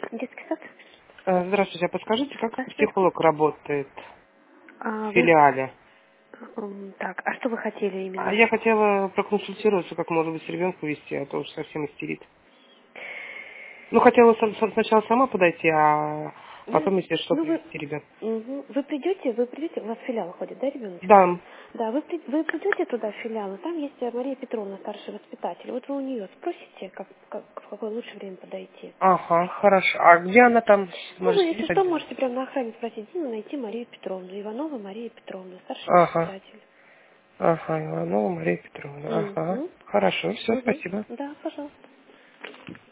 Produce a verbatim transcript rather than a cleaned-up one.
Детский сад? Э, Здравствуйте, а подскажите, как Здравствуйте. психолог работает в А, вы... филиале? м, Так, а что вы хотели А именно? я хотела проконсультироваться, как, может быть, ребенка вести, а то уж совсем истерит. Ну, хотела сам- сам- сначала сама подойти, а Ну, потом, если что, ну вы... привести ребенка. Мгм. Вы придете, вы придете, у вас в филиал ходит, да, ребеночек? Да. Да, вы, при- вы придете туда в филиал, и там есть э, Мария Петровна, старший воспитатель. Вот вы у нее спросите, как, как, в какое лучшее время подойти. Ага, хорошо. А где она там? Ну, Может, вы, если сидит что, отдельно? можете прямо на охране спросить, ну, найти Марию Петровну. Иванова Мария Петровна, старший Ага. воспитатель. Ага, Иванова Мария Петровна. Ага. Угу. Хорошо, все, Угу. спасибо. Да, пожалуйста.